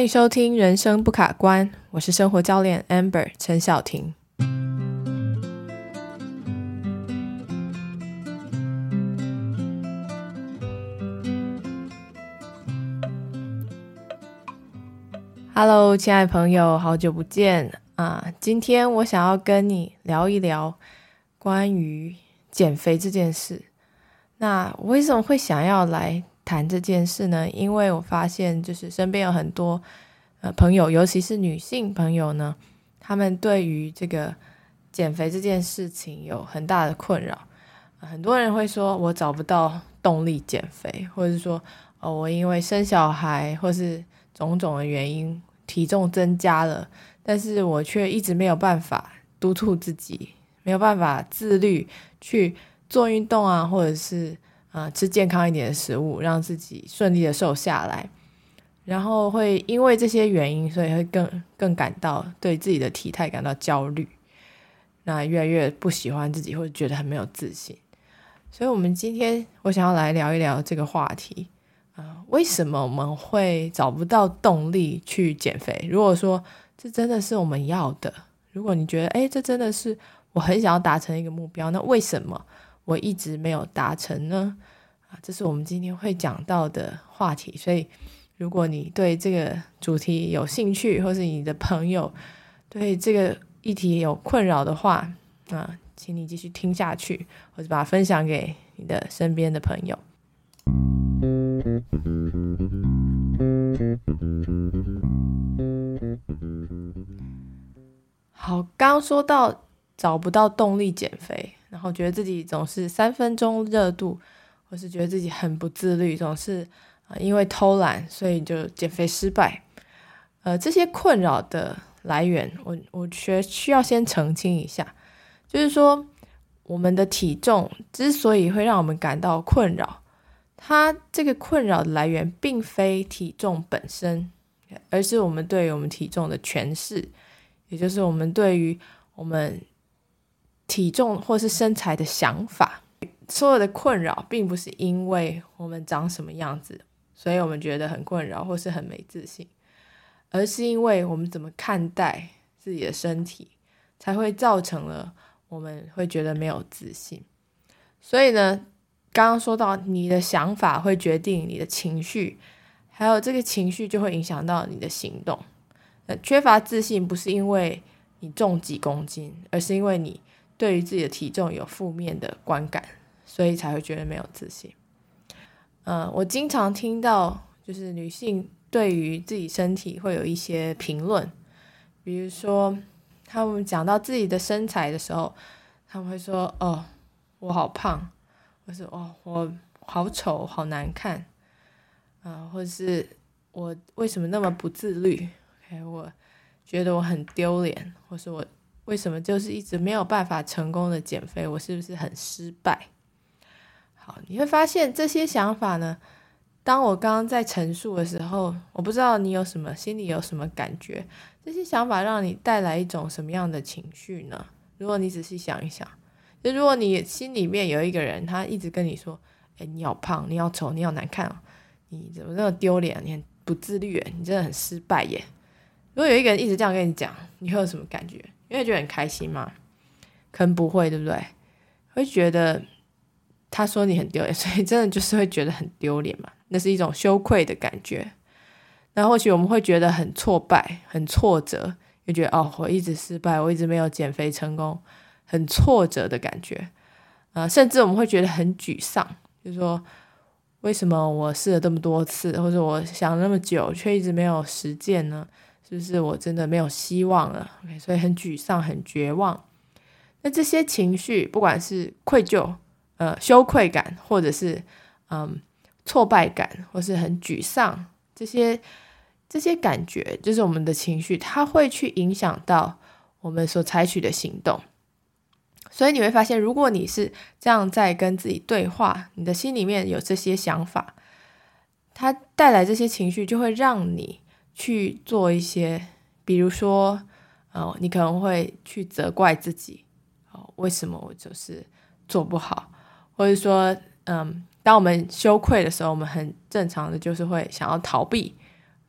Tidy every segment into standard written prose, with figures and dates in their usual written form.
迎收听人生不卡关，我是生活教练 Amber 陈晓婷。Hello， 亲爱的朋友，好久不见啊！今天我想要跟你聊一聊关于减肥这件事。那我为什么会想要来谈这件事呢？因为我发现就是身边有很多朋友，尤其是女性朋友呢，她们对于这个减肥这件事情有很大的困扰。很多人会说我找不到动力减肥，或者是说我因为生小孩或是种种的原因体重增加了，但是我却一直没有办法督促自己，没有办法自律去做运动啊，或者是吃健康一点的食物，让自己顺利的瘦下来。然后会因为这些原因，所以会更感到对自己的体态感到焦虑，那越来越不喜欢自己，或者觉得很没有自信。所以我们今天我想要来聊一聊这个话题。为什么我们会找不到动力去减肥？如果说这真的是我们要的，如果你觉得这真的是我很想要达成一个目标，那为什么我一直没有达成呢？这是我们今天会讲到的话题。所以如果你对这个主题有兴趣，或是你的朋友对这个议题有困扰的话，请你继续听下去，或者把它分享给你的身边的朋友。好，刚刚说到找不到动力减肥，然后觉得自己总是3分钟热度，或是觉得自己很不自律，总是因为偷懒所以就减肥失败。这些困扰的来源我需要先澄清一下，就是说我们的体重之所以会让我们感到困扰，它这个困扰的来源并非体重本身，而是我们对于我们体重的诠释，也就是我们对于我们体重或是身材的想法。所有的困扰并不是因为我们长什么样子，所以我们觉得很困扰或是很没自信，而是因为我们怎么看待自己的身体，才会造成了我们会觉得没有自信。所以呢，刚刚说到你的想法会决定你的情绪，还有这个情绪就会影响到你的行动。缺乏自信不是因为你重几公斤，而是因为你对于自己的体重有负面的观感，所以才会觉得没有自信。我经常听到就是女性对于自己身体会有一些评论，比如说他们讲到自己的身材的时候，他们会说我好胖，或是我好丑好难看，或者是我为什么那么不自律，我觉得我很丢脸，或是我为什么就是一直没有办法成功的减肥，我是不是很失败？好，你会发现这些想法呢，当我刚刚在陈述的时候，我不知道你心里有什么感觉，这些想法让你带来一种什么样的情绪呢？如果你仔细想一想，就如果你心里面有一个人，他一直跟你说你好胖，你好丑，你好难看你怎么那么丢脸，你很不自律你真的很失败耶。如果有一个人一直这样跟你讲，你会有什么感觉？你会觉得很开心吗？可能不会，对不对？会觉得他说你很丢脸，所以真的就是会觉得很丢脸嘛，那是一种羞愧的感觉。那或许我们会觉得很挫败很挫折，就觉得我一直失败，我一直没有减肥成功，很挫折的感觉。甚至我们会觉得很沮丧，就是说为什么我试了这么多次，或者我想了那么久却一直没有实践呢？是不是我真的没有希望了？ 所以很沮丧很绝望。那这些情绪不管是愧疚羞愧感，或者是挫败感，或是很沮丧，这些感觉就是我们的情绪，它会去影响到我们所采取的行动。所以你会发现，如果你是这样在跟自己对话，你的心里面有这些想法，它带来这些情绪就会让你去做一些，比如说你可能会去责怪自己为什么我就是做不好，或者说当我们羞愧的时候，我们很正常的就是会想要逃避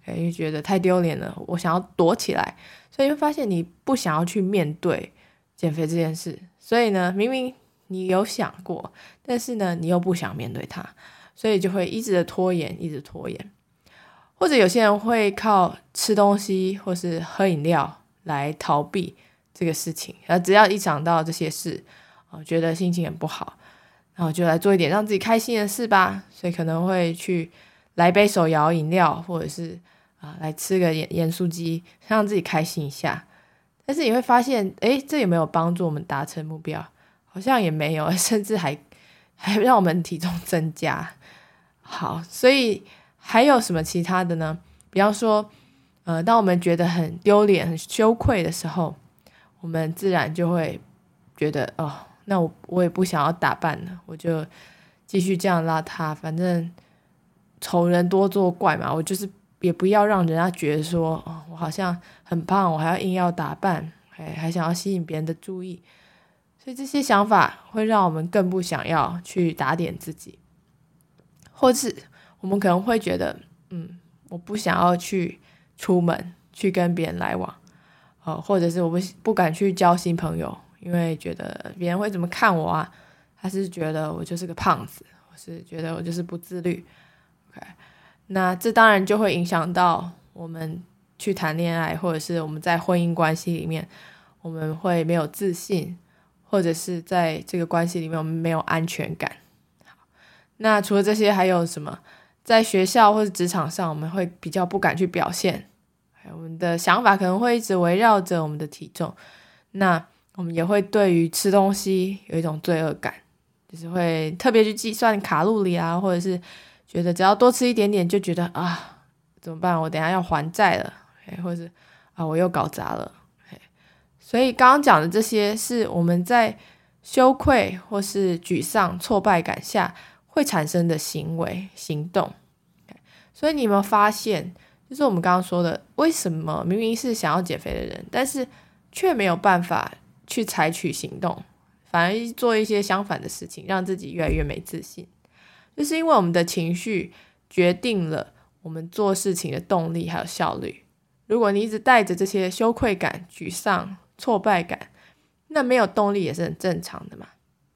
就觉得太丢脸了，我想要躲起来，所以会发现你不想要去面对减肥这件事，所以呢，明明你有想过，但是呢，你又不想面对它，所以就会一直的拖延，一直拖延。或者有些人会靠吃东西或是喝饮料来逃避这个事情，只要一想到这些事，觉得心情很不好，然后就来做一点让自己开心的事吧，所以可能会去来杯手摇饮料，或者是来吃个盐酥鸡，让自己开心一下。但是你会发现，这有没有帮助我们达成目标？好像也没有，甚至还让我们体重增加。好，所以还有什么其他的呢？比方说当我们觉得很丢脸很羞愧的时候，我们自然就会觉得那我也不想要打扮了，我就继续这样邋遢，反正丑人多作怪嘛，我就是也不要让人家觉得说我好像很胖，我还要硬要打扮，还想要吸引别人的注意，所以这些想法会让我们更不想要去打点自己，或是我们可能会觉得我不想要去出门去跟别人来往，或者是我不敢去交新朋友，因为觉得别人会怎么看我啊，还是觉得我就是个胖子，或是觉得我就是不自律。那这当然就会影响到我们去谈恋爱，或者是我们在婚姻关系里面，我们会没有自信，或者是在这个关系里面我们没有安全感。好，那除了这些还有什么？在学校或者职场上，我们会比较不敢去表现，我们的想法可能会一直围绕着我们的体重，那我们也会对于吃东西有一种罪恶感，就是会特别去计算卡路里啊，或者是觉得只要多吃一点点就觉得怎么办，我等一下要还债了，或者是我又搞砸了。所以刚刚讲的这些是我们在羞愧或是沮丧挫败感下会产生的行为行动。所以你有没有发现，就是我们刚刚说的，为什么明明是想要减肥的人，但是却没有办法去采取行动，反而做一些相反的事情，让自己越来越没自信？就是因为我们的情绪决定了我们做事情的动力还有效率。如果你一直带着这些羞愧感、沮丧、挫败感，那没有动力也是很正常的嘛。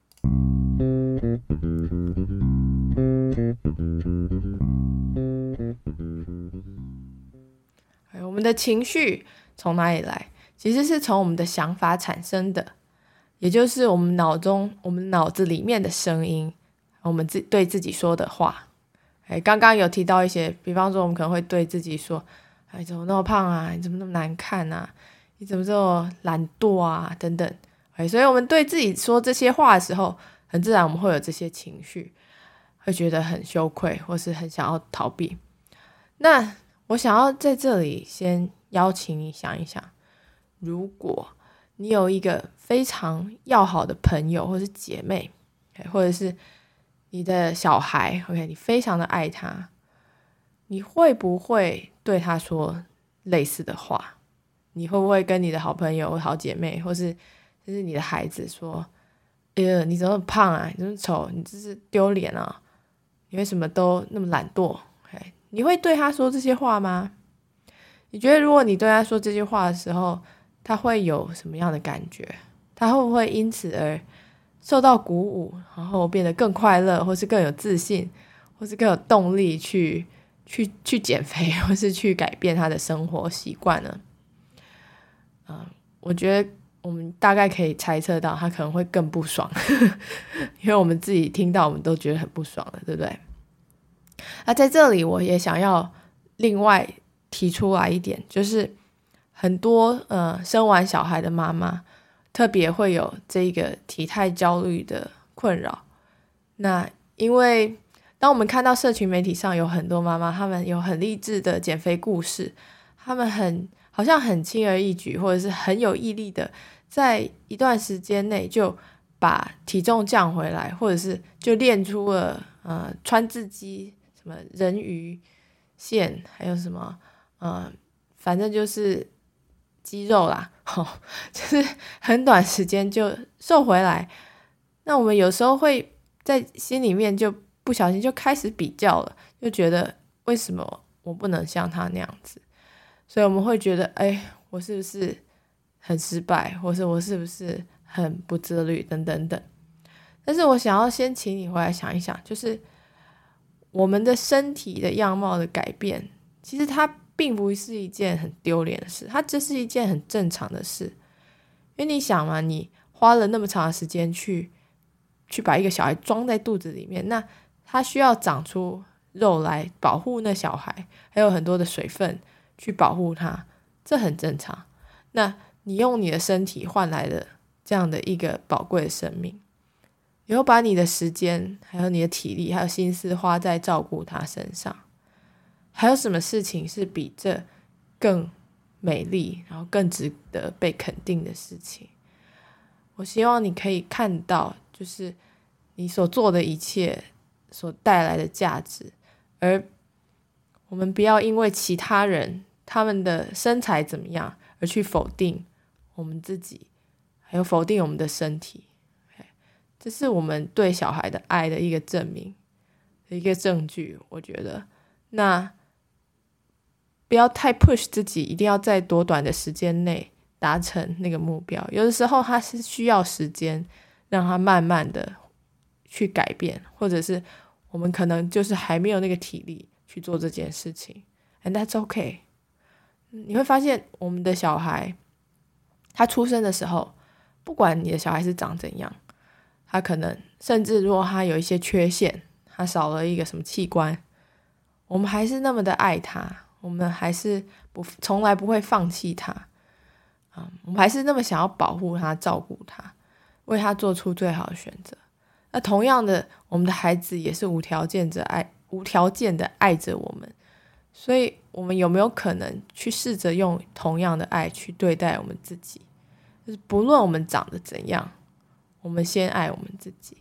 我们的情绪从哪里来？其实是从我们的想法产生的，也就是我们脑子里面的声音，我们对自己说的话。刚刚有提到一些，比方说我们可能会对自己说，怎么那么胖啊，你怎么那么难看啊，你怎么这么懒惰啊，等等。所以我们对自己说这些话的时候，很自然我们会有这些情绪，会觉得很羞愧，或是很想要逃避。那我想要在这里先邀请你想一想，如果你有一个非常要好的朋友或是姐妹，或者是你的小孩，你非常的爱他，你会不会对他说类似的话？你会不会跟你的好朋友或好姐妹，或是就是你的孩子说，你怎么胖啊，你这么丑，你这是丢脸啊，你为什么都那么懒惰？你会对他说这些话吗？你觉得如果你对他说这些话的时候，他会有什么样的感觉？他会不会因此而受到鼓舞，然后变得更快乐，或是更有自信，或是更有动力去减肥，或是去改变他的生活习惯呢？我觉得我们大概可以猜测到他可能会更不爽因为我们自己听到我们都觉得很不爽了，对不对？那在这里我也想要另外提出来一点，就是很多生完小孩的妈妈特别会有这个体态焦虑的困扰。那因为当我们看到社群媒体上有很多妈妈，她们有很励志的减肥故事，她们好像很轻而易举，或者是很有毅力的在一段时间内就把体重降回来，或者是就练出了川字肌，什么人鱼线，还有什么反正就是肌肉啦，就是很短时间就瘦回来。那我们有时候会在心里面就不小心就开始比较了，就觉得为什么我不能像他那样子，所以我们会觉得我是不是很失败，或是我是不是很不自律等等等。但是我想要先请你回来想一想，就是我们的身体的样貌的改变，其实它并不是一件很丢脸的事，它这是一件很正常的事。因为你想嘛，你花了那么长的时间去把一个小孩装在肚子里面，那他需要长出肉来保护那小孩，还有很多的水分去保护他，这很正常。那你用你的身体换来了这样的一个宝贵的生命，你又把你的时间还有你的体力还有心思花在照顾他身上，还有什么事情是比这更美丽然后更值得被肯定的事情？我希望你可以看到，就是你所做的一切所带来的价值，而我们不要因为其他人他们的身材怎么样而去否定我们自己，还有否定我们的身体。这是我们对小孩的爱的一个证明，一个证据。我觉得那不要太 push 自己，一定要在多短的时间内达成那个目标。有的时候它是需要时间让它慢慢的去改变，或者是我们可能就是还没有那个体力去做这件事情， and that's okay。 你会发现我们的小孩他出生的时候，不管你的小孩是长怎样，他可能甚至如果他有一些缺陷，他少了一个什么器官，我们还是那么的爱他，我们还是从来不会放弃他，我们还是那么想要保护他照顾他，为他做出最好的选择。那同样的，我们的孩子也是无条件的爱着我们，所以我们有没有可能去试着用同样的爱去对待我们自己？就是不论我们长得怎样，我们先爱我们自己。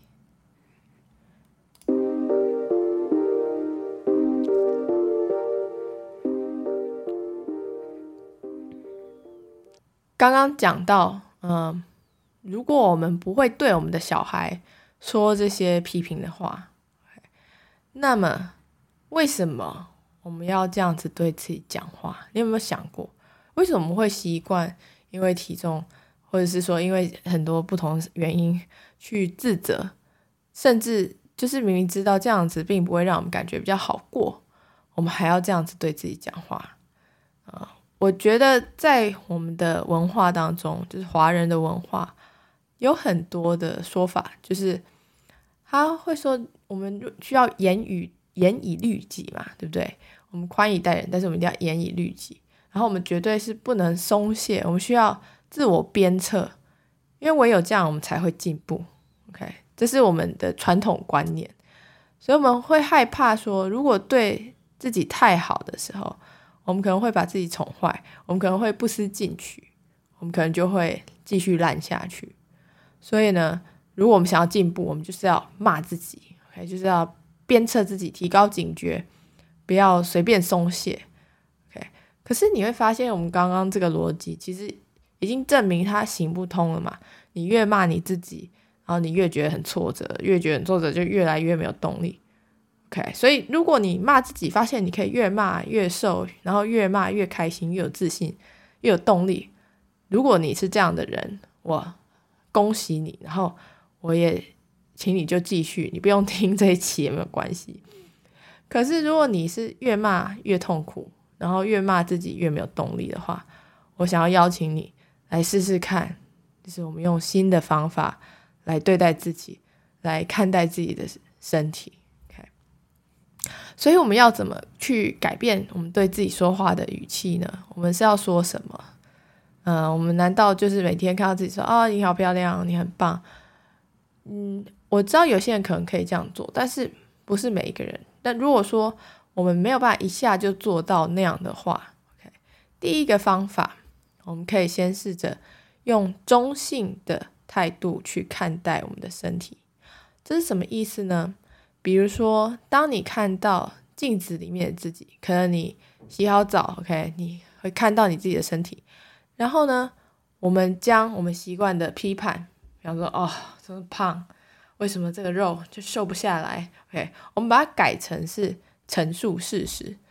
刚刚讲到如果我们不会对我们的小孩说这些批评的话，那么为什么我们要这样子对自己讲话？你有没有想过，为什么我们会习惯因为体重，或者是说因为很多不同原因去自责，甚至就是明明知道这样子并不会让我们感觉比较好过，我们还要这样子对自己讲话？我觉得在我们的文化当中，就是华人的文化，有很多的说法，就是他会说我们需要严以律己嘛，对不对？我们宽以待人，但是我们一定要严以律己。然后我们绝对是不能松懈，我们需要自我鞭策，因为唯有这样我们才会进步。OK， 这是我们的传统观念，所以我们会害怕说，如果对自己太好的时候，我们可能会把自己宠坏，我们可能会不思进取，我们可能就会继续烂下去。所以呢，如果我们想要进步，我们就是要骂自己， OK， 就是要鞭策自己，提高警觉，不要随便松懈。 OK， 可是你会发现我们刚刚这个逻辑其实已经证明它行不通了嘛。你越骂你自己，然后你越觉得很挫折，越觉得很挫折就越来越没有动力。OK， 所以如果你骂自己，发现你可以越骂越瘦，然后越骂越开心，越有自信，越有动力，如果你是这样的人，我恭喜你，然后我也请你就继续，你不用听这一期也没有关系。可是如果你是越骂越痛苦，然后越骂自己越没有动力的话，我想要邀请你来试试看，就是我们用新的方法来对待自己，来看待自己的身体。所以我们要怎么去改变我们对自己说话的语气呢？我们是要说什么？我们难道就是每天看到自己说你好漂亮，你很棒？我知道有些人可能可以这样做，但是不是每一个人。但如果说我们没有办法一下就做到那样的话， OK， 第一个方法，我们可以先试着用中性的态度去看待我们的身体。这是什么意思呢？比如说，当你看到镜子里面的自己，可能你洗好澡 OK， 你会看到你自己的身体，然后呢，我们将我们习惯的批判，比方说这么胖，为什么这个肉就瘦不下来 OK， 我们把它改成是陈述事实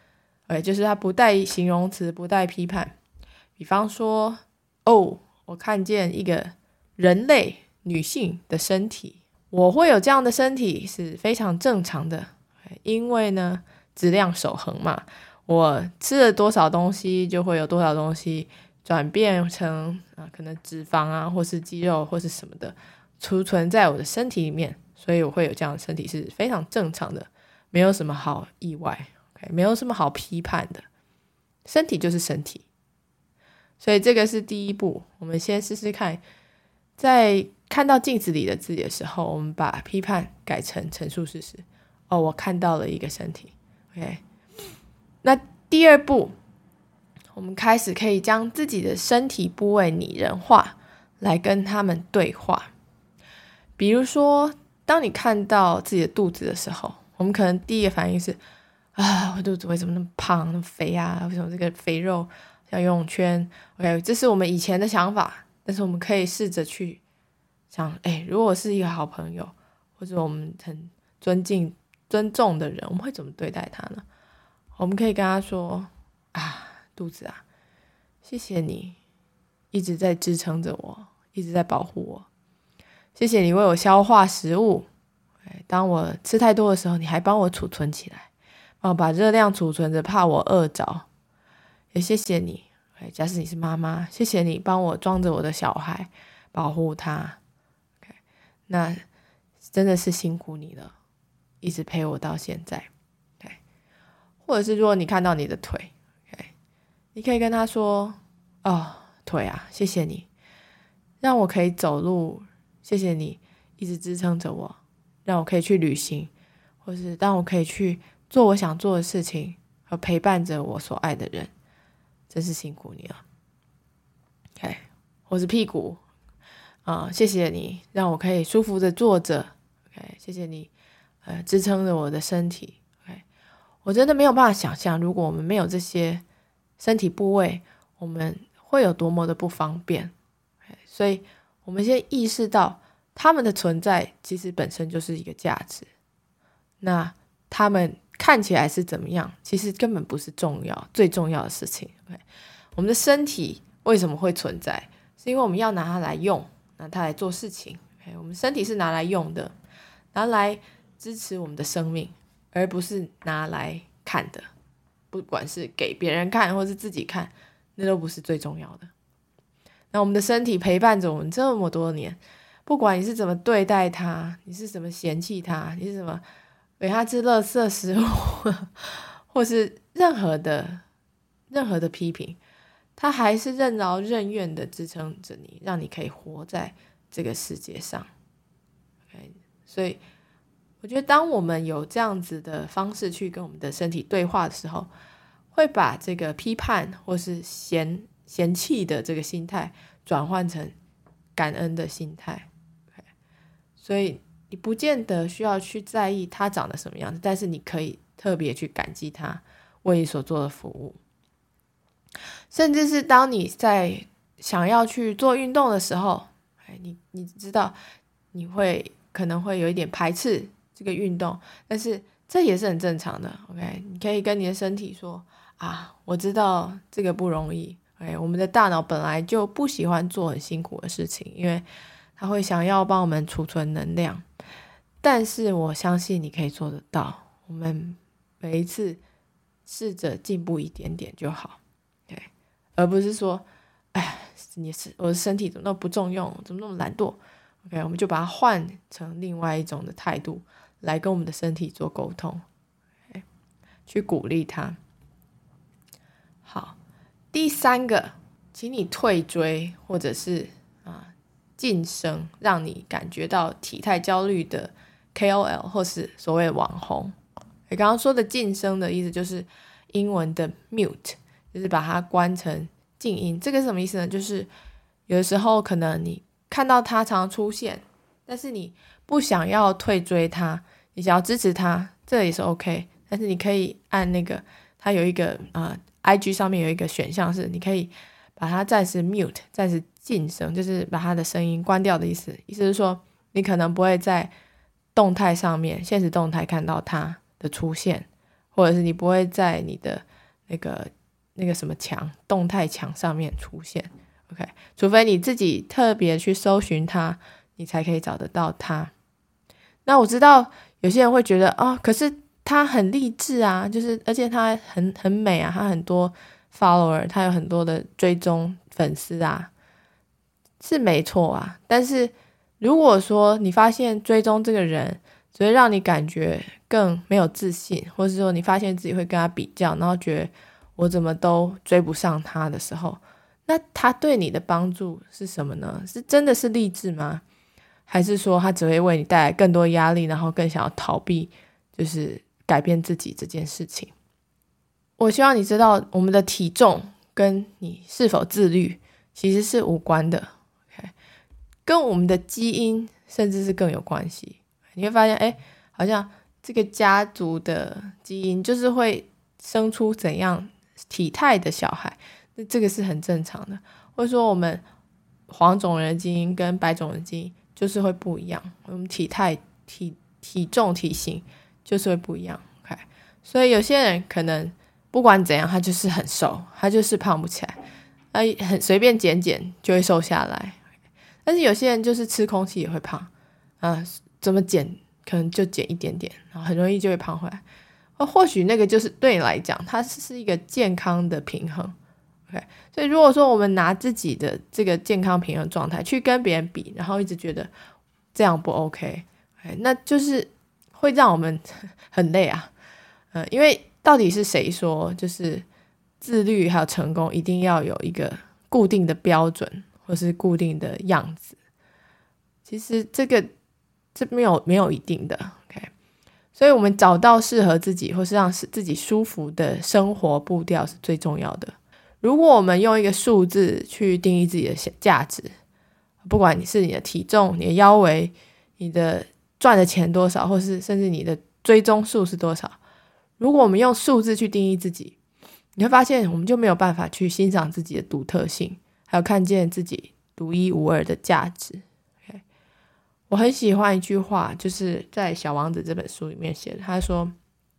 就是它不带形容词，不带批判。比方说，我看见一个人类女性的身体，我会有这样的身体是非常正常的，因为呢质量守恒嘛，我吃了多少东西就会有多少东西转变成可能脂肪啊或是肌肉或是什么的储存在我的身体里面，所以我会有这样的身体是非常正常的，没有什么好意外，没有什么好批判的，身体就是身体。所以这个是第一步，我们先试试看，在看到镜子里的自己的时候，我们把批判改成陈述事实。我看到了一个身体。OK， 那第二步，我们开始可以将自己的身体部位拟人化，来跟他们对话。比如说，当你看到自己的肚子的时候，我们可能第一个反应是我肚子为什么那么胖那么肥啊，为什么这个肥肉像游泳圈。 OK， 这是我们以前的想法，但是我们可以试着去想，如果我是一个好朋友，或者我们很尊重的人，我们会怎么对待他呢？我们可以跟他说肚子啊，谢谢你一直在支撑着我，一直在保护我，谢谢你为我消化食物，当我吃太多的时候，你还帮我储存起来，帮我把热量储存着，怕我饿着。也谢谢你，假使你是妈妈，谢谢你帮我装着我的小孩，保护他。那真的是辛苦你了，一直陪我到现在。或者是如果你看到你的腿，你可以跟他说，腿啊，谢谢你让我可以走路，谢谢你一直支撑着我，让我可以去旅行，或是让我可以去做我想做的事情，和陪伴着我所爱的人，真是辛苦你了。或是屁股谢谢你让我可以舒服的坐着，谢谢你支撑着我的身体。我真的没有办法想象，如果我们没有这些身体部位，我们会有多么的不方便。所以我们先意识到他们的存在其实本身就是一个价值，那他们看起来是怎么样，其实根本不是最重要的事情。我们的身体为什么会存在，是因为我们要拿它来用，拿它来做事情。我们身体是拿来用的，拿来支持我们的生命，而不是拿来看的，不管是给别人看或是自己看，那都不是最重要的。那我们的身体陪伴着我们这么多年，不管你是怎么对待它，你是怎么嫌弃它，你是怎么给它吃垃圾食物或是任何的批评，它还是任劳任怨的支撑着你，让你可以活在这个世界上。所以我觉得当我们有这样子的方式去跟我们的身体对话的时候，会把这个批判或是嫌弃的这个心态转换成感恩的心态。所以你不见得需要去在意它长得什么样子，但是你可以特别去感激它为你所做的服务。甚至是当你在想要去做运动的时候，你知道你可能会有一点排斥这个运动，但是这也是很正常的。你可以跟你的身体说我知道这个不容易。我们的大脑本来就不喜欢做很辛苦的事情，因为它会想要帮我们储存能量，但是我相信你可以做得到。我们每一次试着进步一点点就好，而不是说我的身体怎么那么不重用，怎么那么懒惰。我们就把它换成另外一种的态度来跟我们的身体做沟通，去鼓励它。好，第三个，请你退追或者是晋升让你感觉到体态焦虑的 KOL 或是所谓网红。刚刚说的晋升的意思就是英文的 mute， 就是把它关成静音。这个是什么意思呢？就是有的时候可能你看到他常常出现，但是你不想要退追他，你想要支持他，这也是 OK。 但是你可以按那个，它有一个IG 上面有一个选项是你可以把它暂时 mute， 暂时晋升，就是把它的声音关掉的意思。意思是说你可能不会在动态上面，现实动态看到它的出现，或者是你不会在你的那个什么墙，动态墙上面出现。OK， 除非你自己特别去搜寻它，你才可以找得到它。那我知道有些人会觉得可是它很励志啊，就是而且它很美啊，它很多 follower， 它有很多的追踪粉丝啊，是没错啊。但是如果说你发现追踪这个人只会让你感觉更没有自信，或是说你发现自己会跟他比较，然后觉得我怎么都追不上他的时候，那他对你的帮助是什么呢？是真的是励志吗？还是说他只会为你带来更多压力，然后更想要逃避就是改变自己这件事情？我希望你知道，我们的体重跟你是否自律其实是无关的， okay？ 跟我们的基因甚至是更有关系。你会发现好像这个家族的基因就是会生出怎样体态的小孩，那这个是很正常的。或者说我们黄种人的基因跟白种人的基因就是会不一样，我们体态体重体型就是会不一样。 OK， 所以有些人可能不管怎样他就是很瘦，他就是胖不起来，很随便减就会瘦下来。但是有些人就是吃空气也会胖怎么减可能就减一点点，然后很容易就会胖回来。或许那个就是对你来讲它是一个健康的平衡。 OK， 所以如果说我们拿自己的这个健康平衡状态去跟别人比，然后一直觉得这样不 OK， 那就是会让我们很累啊。因为到底是谁说就是自律还有成功一定要有一个固定的标准或是固定的样子？其实这没有一定的。 OK， 所以我们找到适合自己或是让自己舒服的生活步调是最重要的。如果我们用一个数字去定义自己的价值，不管是你的体重、你的腰围、你的赚的钱多少，或是甚至你的追踪数是多少，如果我们用数字去定义自己，你会发现我们就没有办法去欣赏自己的独特性，还有看见自己独一无二的价值。我很喜欢一句话，就是在《小王子》这本书里面写的，他说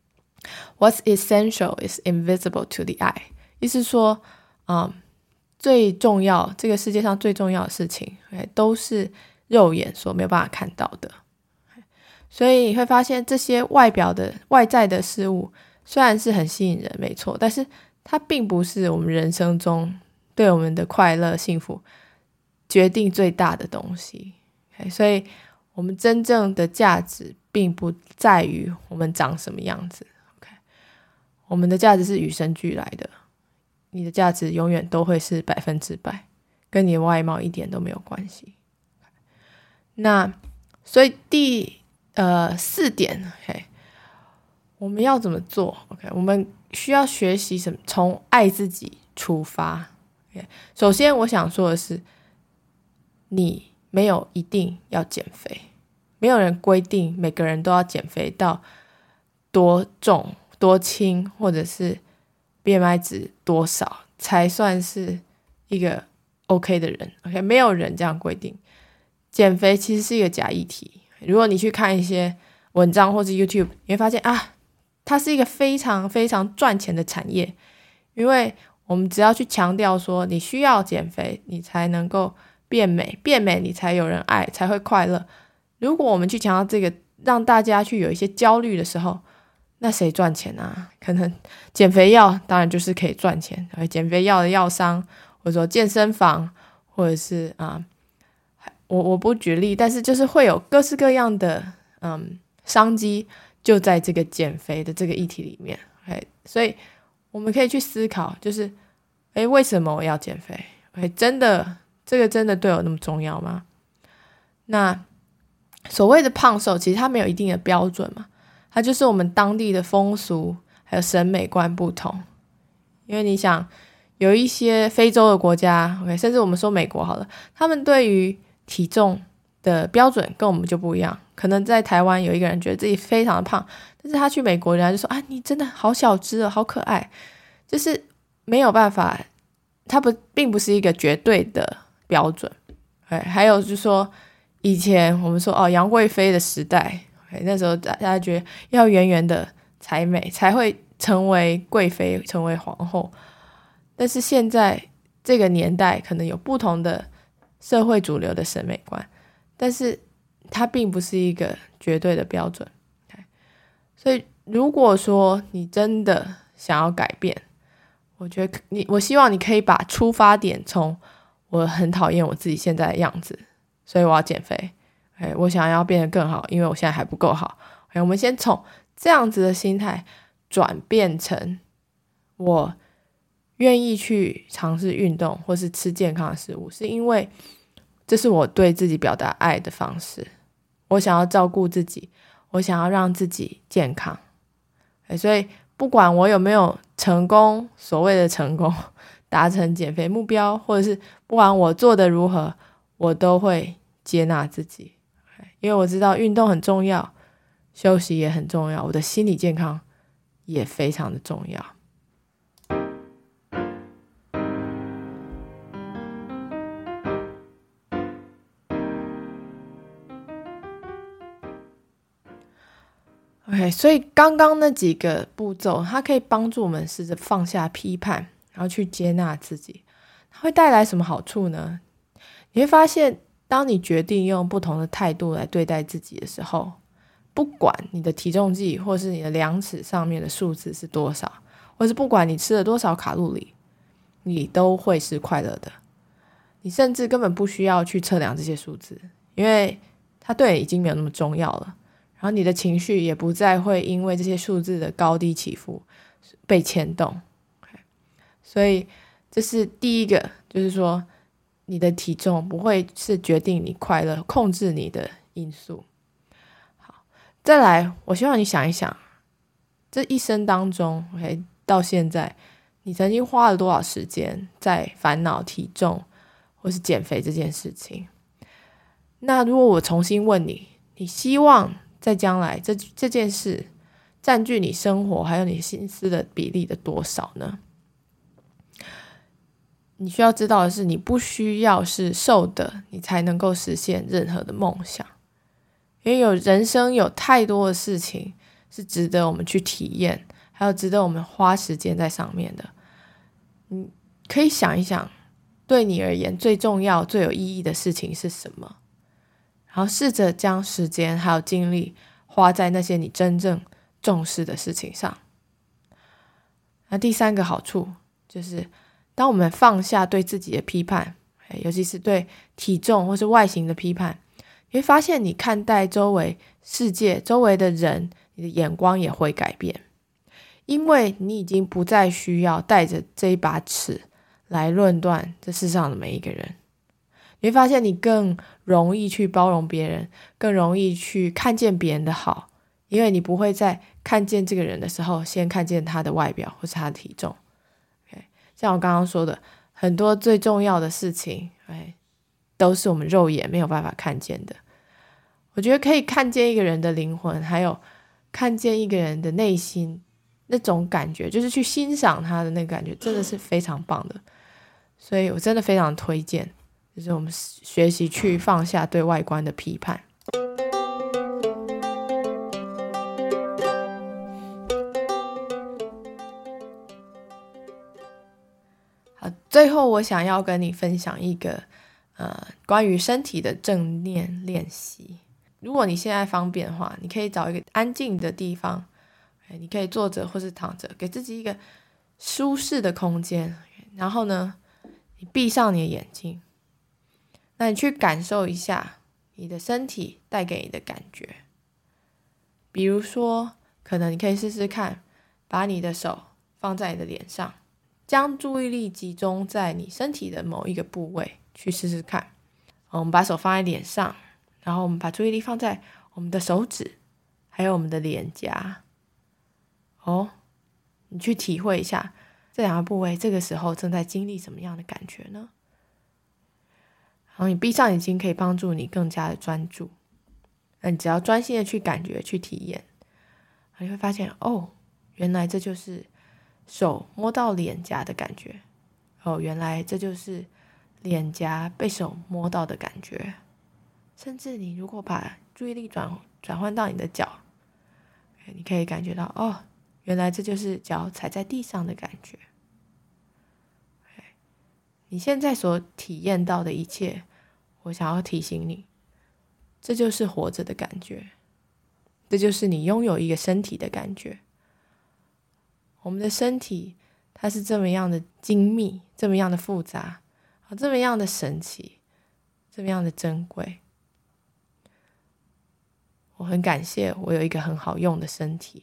What's essential is invisible to the eye， 意思说最重要，这个世界上最重要的事情都是肉眼所没有办法看到的。所以你会发现这些外在的事物虽然是很吸引人没错，但是它并不是我们人生中对我们的快乐幸福决定最大的东西。所以我们真正的价值并不在于我们长什么样子。我们的价值是与生俱来的，你的价值永远都会是100%，跟你的外貌一点都没有关系。那所以第4点我们要怎么做？我们需要学习什么？从爱自己出发。首先我想说的是，你没有一定要减肥，没有人规定每个人都要减肥到多重多轻，或者是 BMI 值多少才算是一个 OK 的人。没有人这样规定。减肥其实是一个假议题，如果你去看一些文章或是 YouTube， 你会发现它是一个非常非常赚钱的产业。因为我们只要去强调说你需要减肥你才能够变美你才有人爱，才会快乐。如果我们去强调这个，让大家去有一些焦虑的时候，那谁赚钱啊？可能减肥药当然就是可以赚钱，减肥药的药商，或者说健身房，或者是我不举例，但是就是会有各式各样的商机就在这个减肥的这个议题里面。所以我们可以去思考，就是为什么我要减肥？这个真的对我那么重要吗？那所谓的胖瘦其实它没有一定的标准嘛，它就是我们当地的风俗还有审美观不同。因为你想有一些非洲的国家甚至我们说美国好了，他们对于体重的标准跟我们就不一样。可能在台湾有一个人觉得自己非常的胖，但是他去美国人家就说你真的好小只好可爱。就是没有办法，它并不是一个绝对的标准。还有就是说以前我们说杨贵妃的时代，那时候大家觉得要圆圆的才美，才会成为贵妃，成为皇后。但是现在这个年代可能有不同的社会主流的审美观，但是它并不是一个绝对的标准。所以如果说你真的想要改变，我希望你可以把出发点从我很讨厌我自己现在的样子，所以我要减肥，我想要变得更好，因为我现在还不够好。我们先从这样子的心态转变成我愿意去尝试运动或是吃健康的食物，是因为这是我对自己表达爱的方式。我想要照顾自己，我想要让自己健康。所以不管我有没有成功，所谓的成功达成减肥目标，或者是不管我做的如何，我都会接纳自己。因为我知道运动很重要，休息也很重要，我的心理健康也非常的重要。OK， 所以刚刚那几个步骤，它可以帮助我们试着放下批判，然后去接纳自己。它会带来什么好处呢？你会发现，当你决定用不同的态度来对待自己的时候，不管你的体重计或是你的量尺上面的数字是多少，或是不管你吃了多少卡路里，你都会是快乐的。你甚至根本不需要去测量这些数字，因为它对你已经没有那么重要了。然后你的情绪也不再会因为这些数字的高低起伏被牵动。所以这是第一个，就是说你的体重不会是决定你快乐、控制你的因素。好，再来，我希望你想一想，这一生当中到现在你曾经花了多少时间在烦恼体重或是减肥这件事情。那如果我重新问你，你希望在将来这件事占据你生活还有你心思的比例的多少呢？你需要知道的是，你不需要是瘦的你才能够实现任何的梦想，因为人生有太多的事情是值得我们去体验，还有值得我们花时间在上面的。你可以想一想，对你而言最重要最有意义的事情是什么，然后试着将时间还有精力花在那些你真正重视的事情上。那第三个好处就是当我们放下对自己的批判，尤其是对体重或是外形的批判，你会发现你看待周围世界周围的人，你的眼光也会改变，因为你已经不再需要带着这一把尺来论断这世上的每一个人。你会发现你更容易去包容别人，更容易去看见别人的好，因为你不会在看见这个人的时候先看见他的外表或是他的体重。像我刚刚说的，很多最重要的事情都是我们肉眼没有办法看见的。我觉得可以看见一个人的灵魂，还有看见一个人的内心，那种感觉就是去欣赏他的那个感觉，真的是非常棒的。所以我真的非常推荐，就是我们学习去放下对外观的批判。好，最后我想要跟你分享一个关于身体的正念练习。如果你现在方便的话，你可以找一个安静的地方，你可以坐着或是躺着，给自己一个舒适的空间。然后呢，你闭上你的眼睛，那你去感受一下你的身体带给你的感觉。比如说，可能你可以试试看，把你的手放在你的脸上，将注意力集中在你身体的某一个部位，去试试看。我们把手放在脸上，然后我们把注意力放在我们的手指，还有我们的脸颊。你去体会一下这两个部位这个时候正在经历什么样的感觉呢？然后你闭上眼睛，可以帮助你更加的专注。那你只要专心的去感觉、去体验，你会发现原来这就是手摸到脸颊的感觉。原来这就是脸颊被手摸到的感觉。甚至你如果把注意力转换到你的脚，你可以感觉到原来这就是脚踩在地上的感觉。你现在所体验到的一切，我想要提醒你，这就是活着的感觉，这就是你拥有一个身体的感觉。我们的身体它是这么样的精密，这么样的复杂，这么样的神奇，这么样的珍贵。我很感谢我有一个很好用的身体。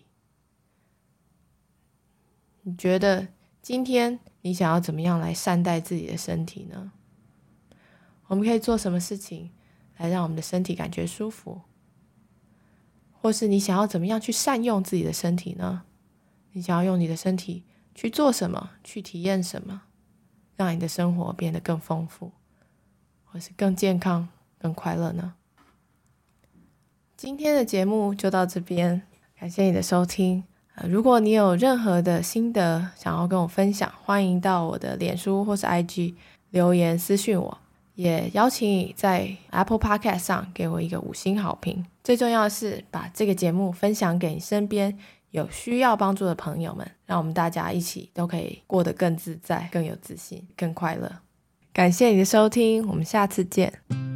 你觉得今天你想要怎么样来善待自己的身体呢？我们可以做什么事情来让我们的身体感觉舒服？或是你想要怎么样去善用自己的身体呢？你想要用你的身体去做什么，去体验什么，让你的生活变得更丰富，或是更健康、更快乐呢？今天的节目就到这边，感谢你的收听。如果你有任何的心得想要跟我分享，欢迎到我的脸书或是 IG 留言私讯我，也邀请你在 Apple Podcast 上给我一个5星好评。最重要的是把这个节目分享给你身边有需要帮助的朋友们，让我们大家一起都可以过得更自在、更有自信、更快乐。感谢你的收听，我们下次见。